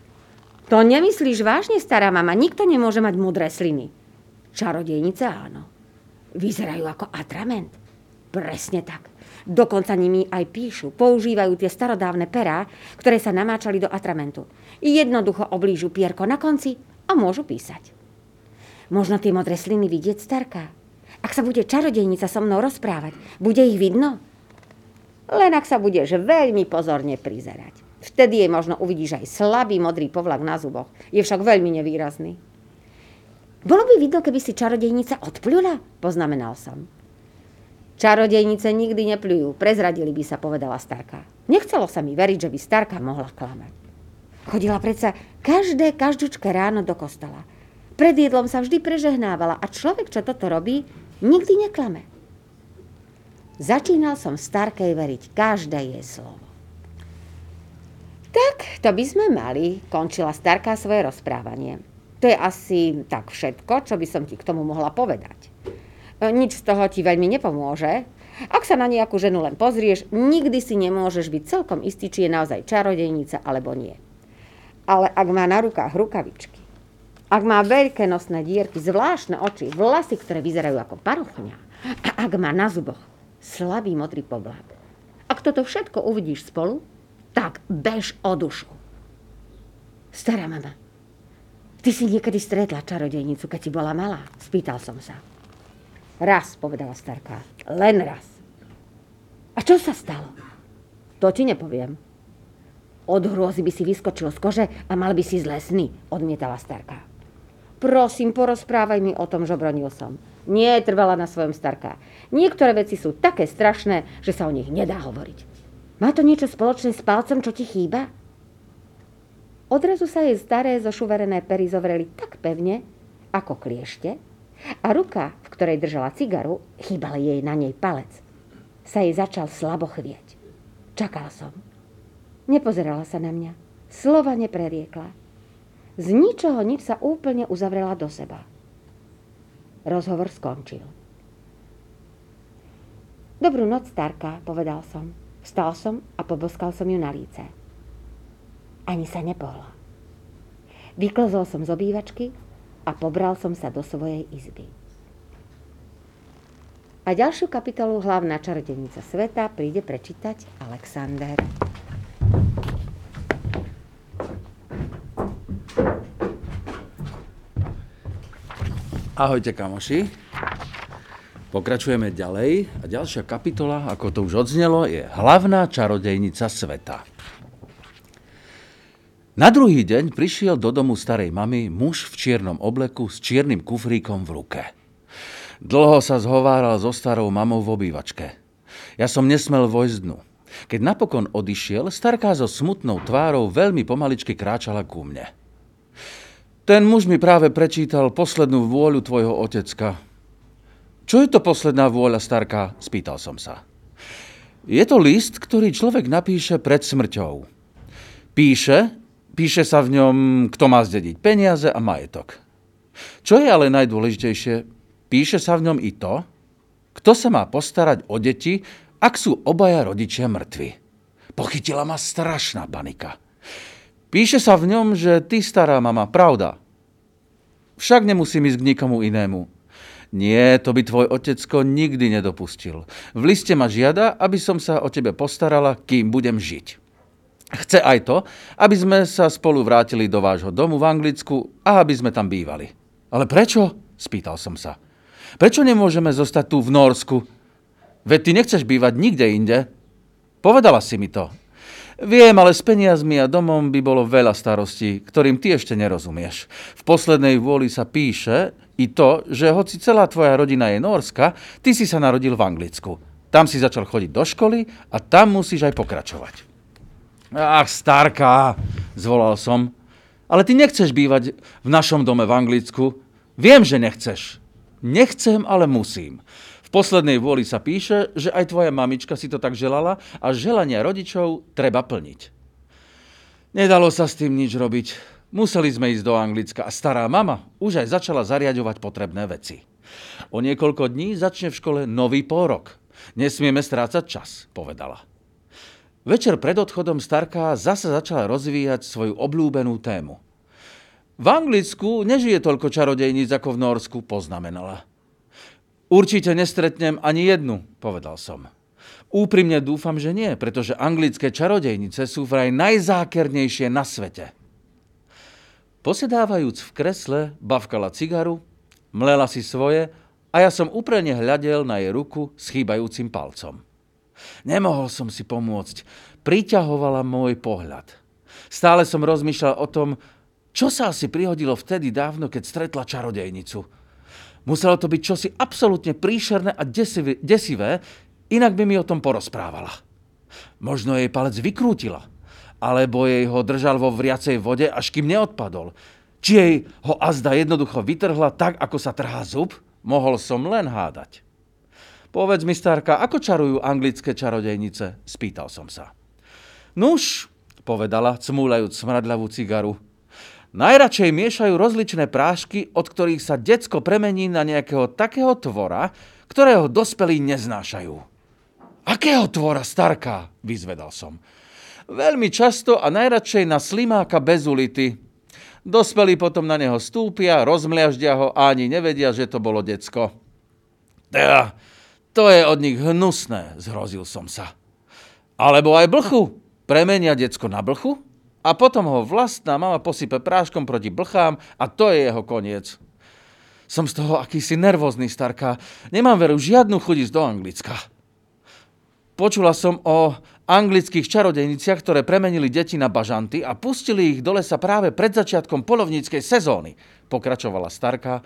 To nemyslíš vážne, stará mama? Nikto nemôže mať modré sliny. Čarodejnice áno. Vyzerajú ako atrament. Presne tak. Dokonca nimi aj píšu. Používajú tie starodávne perá, ktoré sa namáčali do atramentu. Jednoducho oblížu pierko na konci a môžu písať. Možno tie modré sliny vidieť, starka? Ak sa bude čarodejnica so mnou rozprávať, bude ich vidno? Len ak sa budeš veľmi pozorne prizerať. Vtedy jej možno uvidíš aj slabý modrý povlak na zuboch. Je však veľmi nevýrazný. Bolo by vidno, keby si čarodejnica odpľula? Poznamenal som. Čarodejnice nikdy nepľujú, prezradili by sa, povedala starka. Nechcelo sa mi veriť, že by starka mohla klamať. Chodila predsa každúčke ráno do kostola. Pred jedlom sa vždy prežehnávala a človek, čo toto robí, nikdy neklame. Začínal som starkej veriť každé jej slovo. Tak, to by sme mali, končila starka svoje rozprávanie. To je asi tak všetko, čo by som ti k tomu mohla povedať. Nič z toho ti veľmi nepomôže. Ak sa na nejakú ženu len pozrieš, nikdy si nemôžeš byť celkom istý, či je naozaj čarodejnica alebo nie. Ale ak má na rukách rukavičky, ak má veľké nosné dierky, zvláštne oči, vlasy, ktoré vyzerajú ako parochňa, a ak má na zuboch slabý modrý povlak, ak toto všetko uvidíš spolu, tak bež o dušu. Stará mama, ty si niekedy stretla čarodejnicu, keď si bola malá? Spýtal som sa. Raz, povedala starka. Len raz. A čo sa stalo? To ti nepoviem. Od hrôzy by si vyskočil z kože a mal by si zlé sny, odmietala starka. Prosím, porozprávaj mi o tom, žobronil som. Nie, trvala na svojom starka. Niektoré veci sú také strašné, že sa o nich nedá hovoriť. Má to niečo spoločné s palcom, čo ti chýba? Odrazu sa jej staré zošuverené pery zovreli tak pevne, ako kliešte, a ruka, v ktorej držala cigaru, chýbal jej na nej palec. Sa jej začal slabo chvieť. Čakal som. Nepozerala sa na mňa. Slova nepreriekla. Z ničoho nič sa úplne uzavrela do seba. Rozhovor skončil. Dobrú noc, starka, povedal som. Vstal som a poboskal som ju na líce. Ani sa nepohla. Vyklzol som z obývačky a pobral som sa do svojej izby. A ďalšiu kapitolu Hlavná čarodejnica sveta príde prečítať Alexander. Ahojte, kamoši. Pokračujeme ďalej a ďalšia kapitola, ako to už odznelo, je Hlavná čarodejnica sveta. Na druhý deň prišiel do domu starej mamy muž v čiernom obleku s čiernym kufríkom v ruke. Dlho sa zhováral so starou mamou v obývačke. Ja som nesmel vojsť dnu. Keď napokon odišiel, starka so smutnou tvárou veľmi pomaličky kráčala ku mne. Ten muž mi práve prečítal poslednú vôľu tvojho otecka. Čo je to posledná vôľa, starka? Spýtal som sa. Je to list, ktorý človek napíše pred smrťou. Píše sa v ňom, kto má zdediť peniaze a majetok. Čo je ale najdôležitejšie, píše sa v ňom i to, kto sa má postarať o deti, ak sú obaja rodičia mŕtvi. Pochytila ma strašná panika. Píše sa v ňom, že ty, stará mama, pravda. Však nemusím ísť k nikomu inému. Nie, to by tvoj otecko nikdy nedopustil. V liste ma žiada, aby som sa o tebe postarala, kým budem žiť. Chce aj to, aby sme sa spolu vrátili do vášho domu v Anglicku a aby sme tam bývali. Ale prečo? Spýtal som sa. Prečo nemôžeme zostať tu v Norsku? Veď ty nechceš bývať nikde inde. Povedala si mi to. Viem, ale s peniazmi a domom by bolo veľa starostí, ktorým ty ešte nerozumieš. V poslednej vôli sa píše i to, že hoci celá tvoja rodina je nórska, ty si sa narodil v Anglicku. Tam si začal chodiť do školy a tam musíš aj pokračovať. Ach, starka, zvolal som. Ale ty nechceš bývať v našom dome v Anglicku. Viem, že nechceš. Nechcem, ale musím. V poslednej vôli sa píše, že aj tvoja mamička si to tak želala a želania rodičov treba plniť. Nedalo sa s tým nič robiť. Museli sme ísť do Anglicka a stará mama už aj začala zariaďovať potrebné veci. O niekoľko dní začne v škole nový pôrok. Nesmieme strácať čas, povedala. Večer pred odchodom starka zase začala rozvíjať svoju obľúbenú tému. V Anglicku nežije toľko čarodejníc ako v Norsku, poznamenala. Určite nestretnem ani jednu, povedal som. Úprimne dúfam, že nie, pretože anglické čarodejnice sú vraj najzákernejšie na svete. Posedávajúc v kresle, bavkala cigaru, mlela si svoje a ja som úprene hľadel na jej ruku s chýbajúcim palcom. Nemohol som si pomôcť, priťahovala môj pohľad. Stále som rozmýšľal o tom, čo sa asi prihodilo vtedy dávno, keď stretla čarodejnicu. Muselo to byť čosi absolútne príšerné a desivé, inak by mi o tom porozprávala. Možno jej palec vykrútila, alebo jej ho držal vo vriacej vode, až kým neodpadol. Či jej ho azda jednoducho vytrhla tak, ako sa trhá zub, mohol som len hádať. Povedz mi, starka, ako čarujú anglické čarodejnice? Spýtal som sa. Nuž, povedala, cmúľajúc smradľavú cigaru. Najradšej miešajú rozličné prášky, od ktorých sa decko premení na nejakého takého tvora, ktorého dospelí neznášajú. Akého tvora, starka? Vyzvedal som. Veľmi často a najradšej na slimáka bez ulity. Dospelí potom na neho stúpia, rozmliaždia ho a ani nevedia, že to bolo decko. Teda, to je od nich hnusné, zhrozil som sa. Alebo aj blchu. Premenia decko na blchu? A potom ho vlastná mama posype práškom proti blchám a to je jeho koniec. Som z toho akýsi nervózny, starka. Nemám veru žiadnu chuť ísť do Anglicka. Počula som o anglických čarodejniciach, ktoré premenili deti na bažanty a pustili ich do lesa práve pred začiatkom poľovníckej sezóny, pokračovala starka.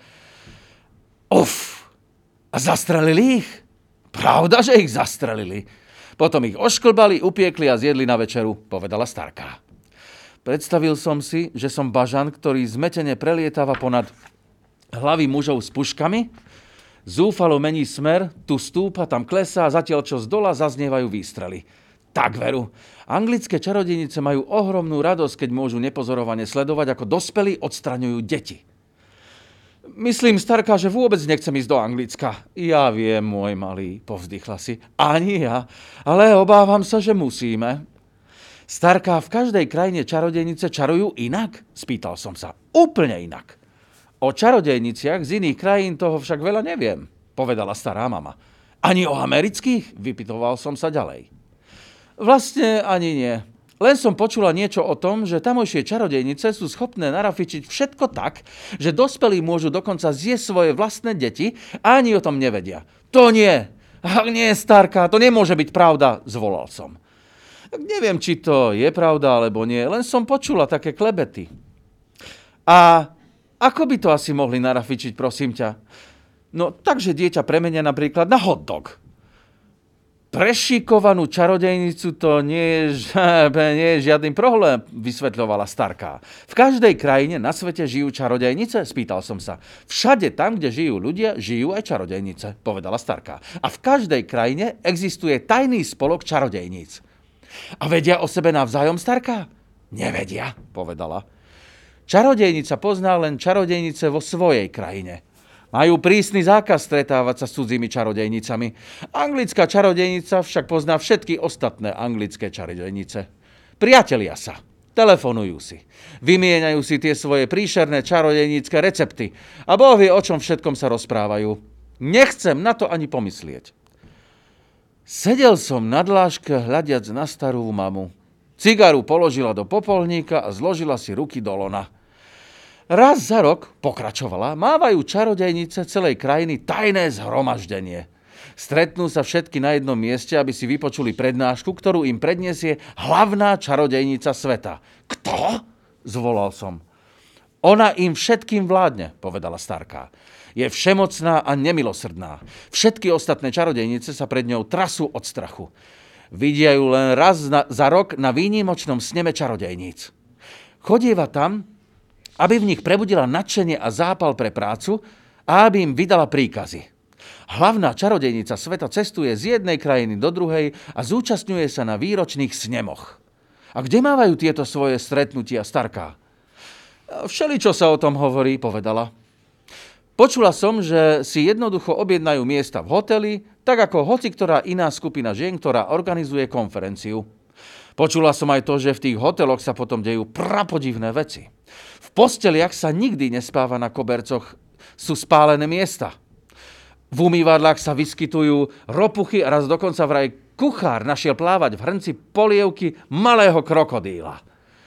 Uf, a zastrelili ich? Pravda, že ich zastrelili. Potom ich ošklbali, upiekli a zjedli na večeru, povedala starka. Predstavil som si, že som bažant, ktorý zmetene prelietava ponad hlavy mužov s puškami, zúfalo mení smer, tu stúpa, tam klesá, zatiaľ čo z dola zaznievajú výstrely. Tak veru, anglické čarodejnice majú ohromnú radosť, keď môžu nepozorovane sledovať, ako dospelí odstraňujú deti. Myslím, starka, že vôbec nechcem ísť do Anglicka. Ja viem, môj malý, povzdychla si. Ani ja, ale obávam sa, že musíme. Starka, v každej krajine čarodejnice čarujú inak? Spýtal som sa. Úplne inak. O čarodejniciach z iných krajín toho však veľa neviem, povedala stará mama. Ani o amerických? Vypytoval som sa ďalej. Vlastne ani nie. Len som počula niečo o tom, že tamojšie čarodejnice sú schopné narafičiť všetko tak, že dospelí môžu dokonca zjesť svoje vlastné deti a ani o tom nevedia. To nie! Ach nie, starka, to nemôže byť pravda, zvolal som. Neviem, či to je pravda alebo nie, len som počula také klebety. A ako by to asi mohli narafičiť, prosím ťa? No, takže dieťa premenia napríklad na hot dog. Prešikovanú čarodejnicu to nie je žiadny problém, vysvetľovala starka. V každej krajine na svete žijú čarodejnice? Spýtal som sa. Všade tam, kde žijú ľudia, žijú aj čarodejnice, povedala starka. A v každej krajine existuje tajný spolok čarodejníc. A vedia o sebe navzájom, starka? Nevedia, povedala. Čarodejnica pozná len čarodejnice vo svojej krajine. Majú prísny zákaz stretávať sa s cudzými čarodejnicami. Anglická čarodejnica však pozná všetky ostatné anglické čarodejnice. Priatelia sa, telefonujú si, vymieňajú si tie svoje príšerné čarodejnícke recepty a Boh vie, o čom všetkom sa rozprávajú. Nechcem na to ani pomyslieť. Sedel som na dláške hľadiac na starú mamu. Cigaru položila do popolníka a zložila si ruky do lona. Raz za rok, pokračovala, mávajú čarodejnice celej krajiny tajné zhromaždenie. Stretnú sa všetky na jednom mieste, aby si vypočuli prednášku, ktorú im predniesie hlavná čarodejnica sveta. Kto? Zvolal som. Ona im všetkým vládne, povedala starka. Je všemocná a nemilosrdná. Všetky ostatné čarodejnice sa pred ňou trasú od strachu. Vidia ju len raz za rok na výnimočnom sneme čarodejníc. Chodieva tam, aby v nich prebudila nadšenie a zápal pre prácu a aby im vydala príkazy. Hlavná čarodejnica sveta cestuje z jednej krajiny do druhej a zúčastňuje sa na výročných snemoch. A kde mávajú tieto svoje stretnutia, starka? Všeličo sa o tom hovorí, povedala. Počula som, že si jednoducho objednajú miesta v hoteli, tak ako hociktorá iná skupina žien, ktorá organizuje konferenciu. Počula som aj to, že v tých hoteloch sa potom dejú prapodivné veci. V posteliach sa nikdy nespáva na kobercoch, sú spálené miesta. V umývadlách sa vyskytujú ropuchy a raz dokonca vraj kuchár našiel plávať v hrnci polievky malého krokodíla.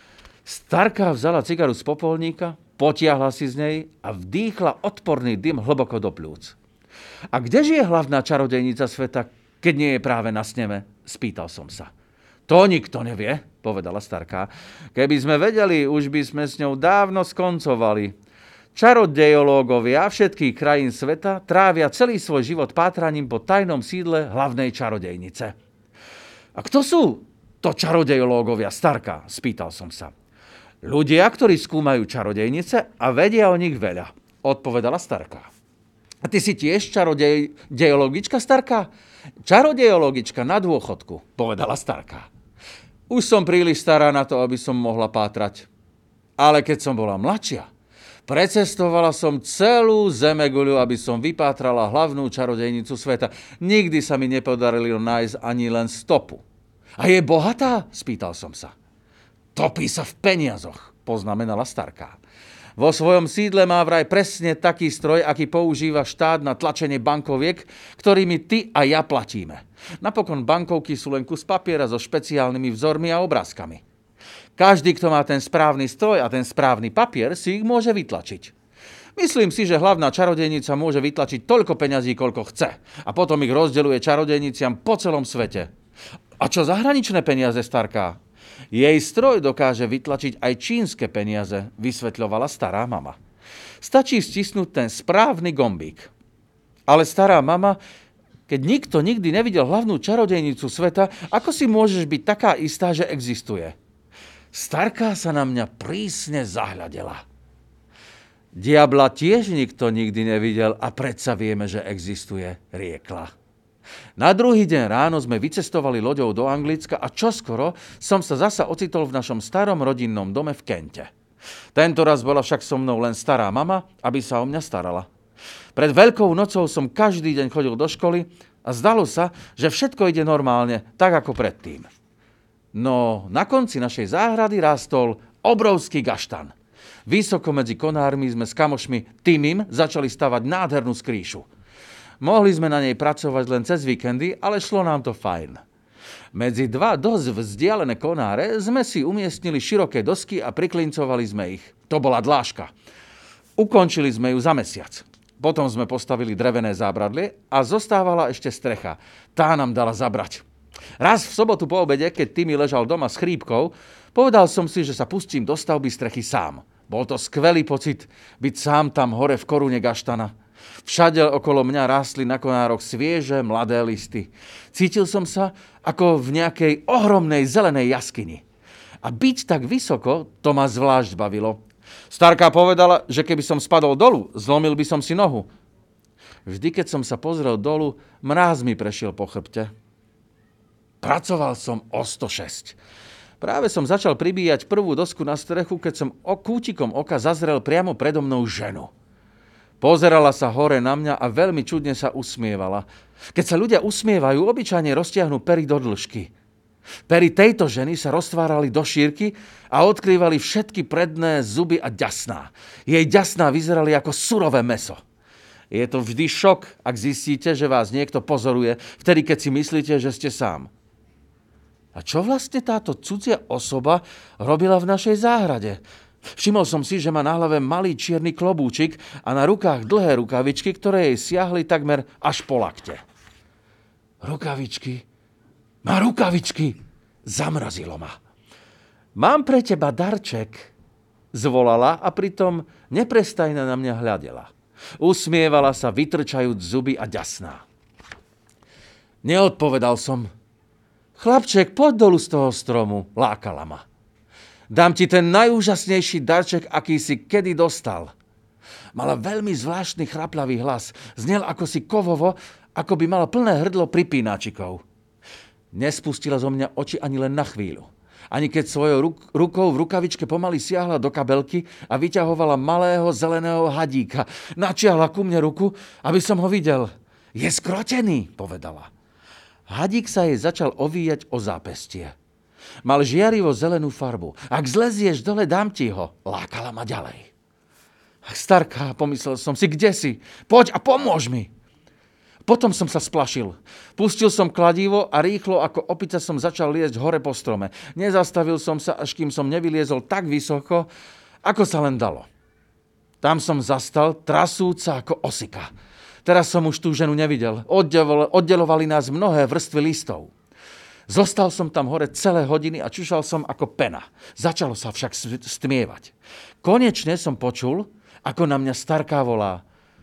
Starka vzala cigaru z popolníka, potiahla si z nej a vdýchla odporný dym hlboko do pľúc. A kdeže je hlavná čarodejnica sveta, keď nie je práve na sneme? Spýtal som sa. To nikto nevie, povedala starka. Keby sme vedeli, už by sme s ňou dávno skoncovali. Čarodejológovia všetkých krajín sveta trávia celý svoj život pátraním po tajnom sídle hlavnej čarodejnice. A kto sú to čarodejológovia, starka? Spýtal som sa. Ľudia, ktorí skúmajú čarodejnice a vedia o nich veľa, odpovedala starka. A ty si tiež čarodejologička, starka? Čarodejologička na dôchodku, povedala starka. Už som príliš stará na to, aby som mohla pátrať. Ale keď som bola mladšia, precestovala som celú zemeguľu, aby som vypátrala hlavnú čarodejnicu sveta. Nikdy sa mi nepodarilo nájsť ani len stopu. A je bohatá? Spýtal som sa. Topí sa v peniazoch, poznamenala starka. Vo svojom sídle má vraj presne taký stroj, aký používa štát na tlačenie bankoviek, ktorými ty a ja platíme. Napokon bankovky sú len kus papiera so špeciálnymi vzormi a obrázkami. Každý, kto má ten správny stroj a ten správny papier, si ich môže vytlačiť. Myslím si, že hlavná čarodejnica môže vytlačiť toľko peňazí, koľko chce. A potom ich rozdeľuje čarodejniciam po celom svete. A čo zahraničné peniaze, starka? Jej stroj dokáže vytlačiť aj čínske peniaze, vysvetľovala stará mama. Stačí stisnúť ten správny gombík. Ale stará mama, keď nikto nikdy nevidel hlavnú čarodejnicu sveta, ako si môžeš byť taká istá, že existuje? Starka sa na mňa prísne zahľadela. Diabla tiež nikto nikdy nevidel a predsa vieme, že existuje, riekla. Na druhý deň ráno sme vycestovali loďou do Anglicka a čoskoro som sa zasa ocitol v našom starom rodinnom dome v Kente. Tento raz bola však so mnou len stará mama, aby sa o mňa starala. Pred Veľkou nocou som každý deň chodil do školy a zdalo sa, že všetko ide normálne, tak ako predtým. No na konci našej záhrady rástol obrovský gaštan. Vysoko medzi konármi sme s kamošmi Timim začali stavať nádhernú skrýšu. Mohli sme na nej pracovať len cez víkendy, ale šlo nám to fajn. Medzi dva dosť vzdialené konáre sme si umiestnili široké dosky a priklincovali sme ich. To bola dláška. Ukončili sme ju za mesiac. Potom sme postavili drevené zábradlie a zostávala ešte strecha. Tá nám dala zabrať. Raz v sobotu po obede, keď Timmy ležal doma s chrípkou, povedal som si, že sa pustím do stavby strechy sám. Bol to skvelý pocit byť sám tam hore v korune gaštana. Všade okolo mňa rástli na konároch svieže, mladé listy. Cítil som sa ako v nejakej ohromnej zelenej jaskyni. A byť tak vysoko, to ma zvlášť bavilo. Starka povedala, že keby som spadol dolu, zlomil by som si nohu. Vždy, keď som sa pozrel dolu, mráz mi prešiel po chrbte. Pracoval som o 106. Práve som začal pribíjať prvú dosku na strechu, keď som kútikom oka zazrel priamo predo mnou ženu. Pozerala sa hore na mňa a veľmi čudne sa usmievala. Keď sa ľudia usmievajú, obyčajne roztiahnu pery do dĺžky. Pery tejto ženy sa roztvárali do šírky a odkrývali všetky predné zuby a ďasná. Jej ďasná vyzerali ako surové mäso. Je to vždy šok, ak zistíte, že vás niekto pozoruje, vtedy keď si myslíte, že ste sám. A čo vlastne táto cudzia osoba robila v našej záhrade? Všimol som si, že má na hlave malý čierny klobúčik a na rukách dlhé rukavičky, ktoré jej siahli takmer až po lakte. Rukavičky? Má rukavičky! Zamrazilo ma. Mám pre teba darček, zvolala a pritom neprestajne na mňa hľadela. Usmievala sa, vytrčajúc zuby a ďasná. Neodpovedal som. Chlapček, poď dolu z toho stromu, lákala ma. Dám ti ten najúžasnejší darček, aký si kedy dostal. Mala veľmi zvláštny chraplavý hlas. Znel ako si kovovo, ako by mala plné hrdlo pripínačikov. Nespustila zo mňa oči ani len na chvíľu. Ani keď svojou rukou v rukavičke pomaly siahla do kabelky a vyťahovala malého zeleného hadíka. Načiahla ku mne ruku, aby som ho videl. Je skrotený, povedala. Hadík sa jej začal ovíjať o zápestie. Mal žiarivo zelenú farbu. Ak zlezieš dole, dám ti ho. Lákala ma ďalej. Starka, pomyslel som si, kde si? Poď a pomôž mi. Potom som sa splašil. Pustil som kladivo a rýchlo ako opica som začal liezť hore po strome. Nezastavil som sa, až kým som nevyliezol tak vysoko, ako sa len dalo. Tam som zastal, trasúca ako osika. Teraz som už tú ženu nevidel. Oddelovali nás mnohé vrstvy listov. Zostal som tam hore celé hodiny a čušal som ako pena. Začalo sa však stmievať. Konečne som počul, ako na mňa starká volá.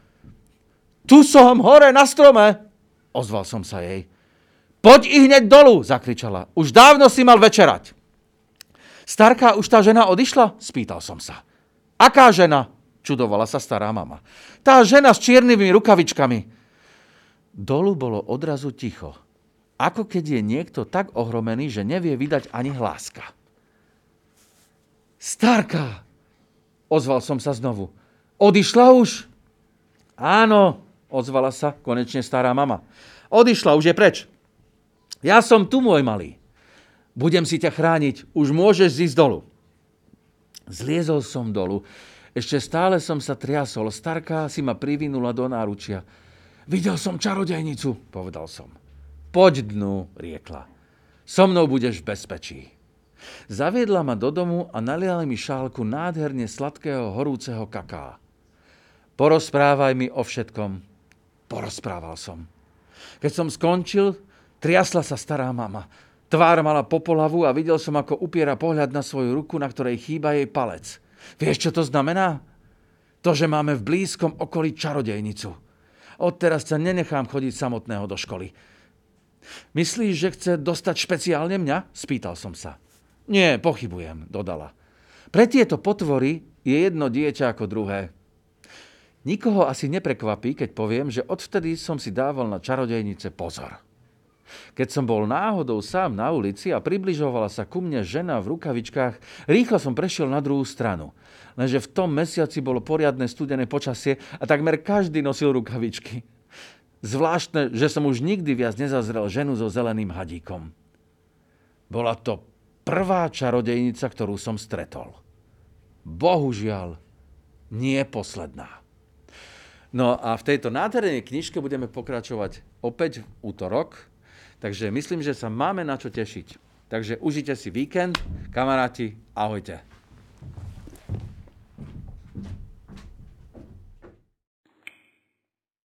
Tu som, hore na strome! Ozval som sa jej. Poď i hneď dolu, zakričala. Už dávno si mal večerať. Starká, už tá žena odišla? Spýtal som sa. Aká žena? Čudovala sa stará mama. Tá žena s čiernymi rukavičkami. Dolu bolo odrazu ticho. Ako keď je niekto tak ohromený, že nevie vydať ani hláska. Starka! Ozval som sa znovu. Odišla už? Áno, ozvala sa konečne stará mama. Odišla, už je preč. Ja som tu, môj malý. Budem si ťa chrániť, už môžeš zísť dolu. Zliezol som dolu. Ešte stále som sa triasol. Starka si ma privinula do náručia. Videl som čarodejnicu, povedal som. Poď dnu, riekla. So mnou budeš v bezpečí. Zaviedla ma do domu a naliala mi šálku nádherne sladkého horúceho kaká. Porozprávaj mi o všetkom. Porozprával som. Keď som skončil, triasla sa stará mama. Tvár mala popolavu a videl som, ako upiera pohľad na svoju ruku, na ktorej chýba jej palec. Vieš, čo to znamená? To, že máme v blízkom okolí čarodejnicu. Odteraz sa nenechám chodiť samotného do školy. Myslíš, že chce dostať špeciálne mňa? Spýtal som sa. Nie, pochybujem, dodala. Pre tieto potvory je jedno dieťa ako druhé. Nikoho asi neprekvapí, keď poviem, že odvtedy som si dával na čarodejnice pozor. Keď som bol náhodou sám na ulici a približovala sa ku mne žena v rukavičkách, rýchlo som prešiel na druhú stranu. Lenže v tom mesiaci bolo poriadne studené počasie a takmer každý nosil rukavičky. Zvláštne, že som už nikdy viac nezazrel ženu so zeleným hadíkom. Bola to prvá čarodejnica, ktorú som stretol. Bohužiaľ, nie posledná. No a v tejto nádhernej knižke budeme pokračovať opäť v útorok. Takže myslím, že sa máme na čo tešiť. Takže užite si víkend, kamaráti, ahojte.